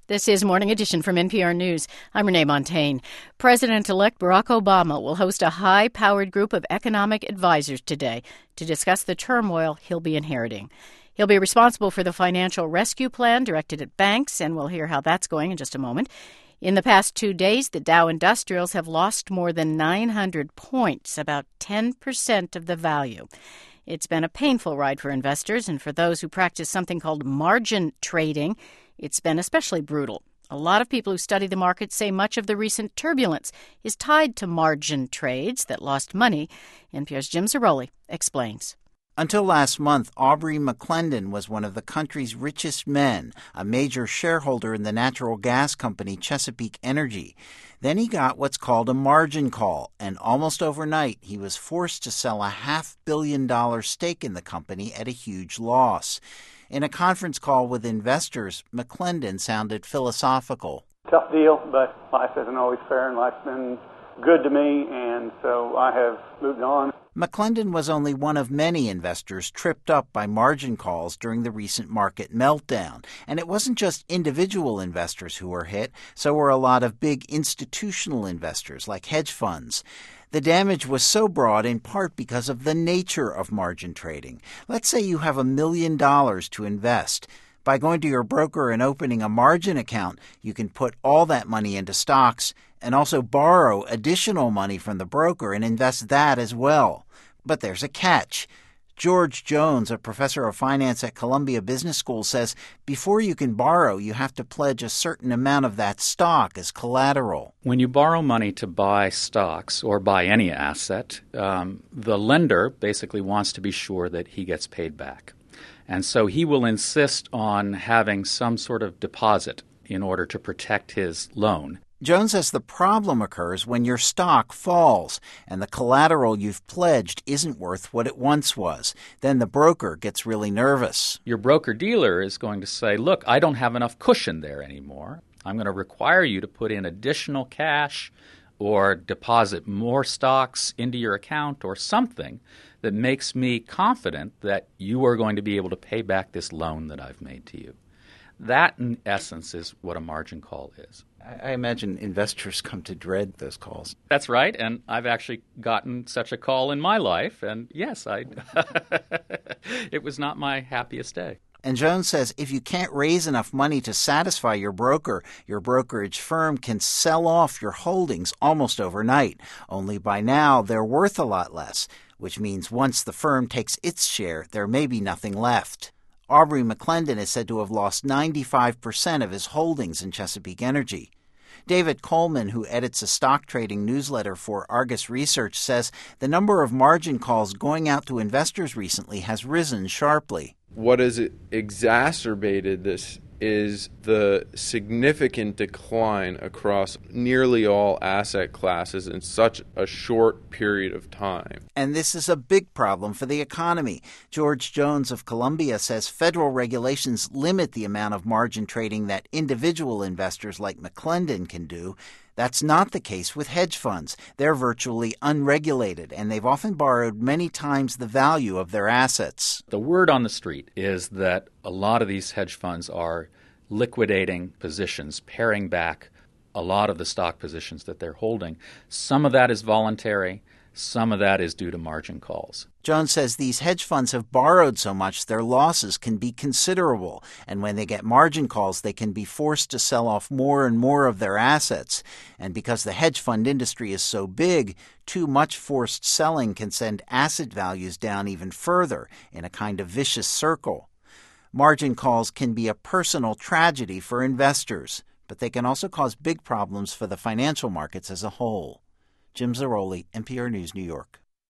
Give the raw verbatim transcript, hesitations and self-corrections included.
This is Morning Edition from N P R News. I'm Renee Montaigne. President-elect Barack Obama will host a high-powered group of economic advisors today to discuss the turmoil he'll be inheriting. He'll be responsible for the financial rescue plan directed at banks, and we'll hear how that's going in just a moment. In the past two days, the Dow Industrials have lost more than nine hundred points, about ten percent of the value. It's been a painful ride for investors, and for those who practice something called margin trading, it's been especially brutal. A lot of people who study the market say much of the recent turbulence is tied to margin trades that lost money. N P R's Jim Zarroli explains. Until last month, Aubrey McClendon was one of the country's richest men, a major shareholder in the natural gas company Chesapeake Energy. Then he got what's called a margin call, and almost overnight he was forced to sell a half billion dollar stake in the company at a huge loss. In a conference call with investors, McClendon sounded philosophical. Tough deal, but life isn't always fair, and life's been good to me, and so I have moved on. McClendon was only one of many investors tripped up by margin calls during the recent market meltdown. And it wasn't just individual investors who were hit, so were a lot of big institutional investors like hedge funds. The damage was so broad in part because of the nature of margin trading. Let's say you have a million dollars to invest. By going to your broker and opening a margin account, you can put all that money into stocks and also borrow additional money from the broker and invest that as well. But there's a catch. George Jones, a professor of finance at Columbia Business School, says before you can borrow, you have to pledge a certain amount of that stock as collateral. When you borrow money to buy stocks or buy any asset, um, the lender basically wants to be sure that he gets paid back. And so he will insist on having some sort of deposit in order to protect his loan. Jones says the problem occurs when your stock falls and the collateral you've pledged isn't worth what it once was. Then the broker gets really nervous. Your broker-dealer is going to say, look, I don't have enough cushion there anymore. I'm going to require you to put in additional cash or deposit more stocks into your account or something that makes me confident that you are going to be able to pay back this loan that I've made to you. That, in essence, is what a margin call is. I imagine investors come to dread those calls. That's right, and I've actually gotten such a call in my life, and yes, I it was not my happiest day. And Jones says if you can't raise enough money to satisfy your broker, your brokerage firm can sell off your holdings almost overnight. Only by now, they're worth a lot less, which means once the firm takes its share, there may be nothing left. Aubrey McClendon is said to have lost ninety-five percent of his holdings in Chesapeake Energy. David Coleman, who edits a stock trading newsletter for Argus Research, says the number of margin calls going out to investors recently has risen sharply. What has exacerbated this is the significant decline across nearly all asset classes in such a short period of time. And this is a big problem for the economy. George Jones of Columbia says federal regulations limit the amount of margin trading that individual investors like McClendon can do. That's not the case with hedge funds. They're virtually unregulated, and they've often borrowed many times the value of their assets. The word on the street is that a lot of these hedge funds are liquidating positions, paring back a lot of the stock positions that they're holding. Some of that is voluntary. Some of that is due to margin calls. Jones says these hedge funds have borrowed so much their losses can be considerable, and when they get margin calls, they can be forced to sell off more and more of their assets. And because the hedge fund industry is so big, too much forced selling can send asset values down even further in a kind of vicious circle. Margin calls can be a personal tragedy for investors, but they can also cause big problems for the financial markets as a whole. Jim Zarroli, N P R News, New York.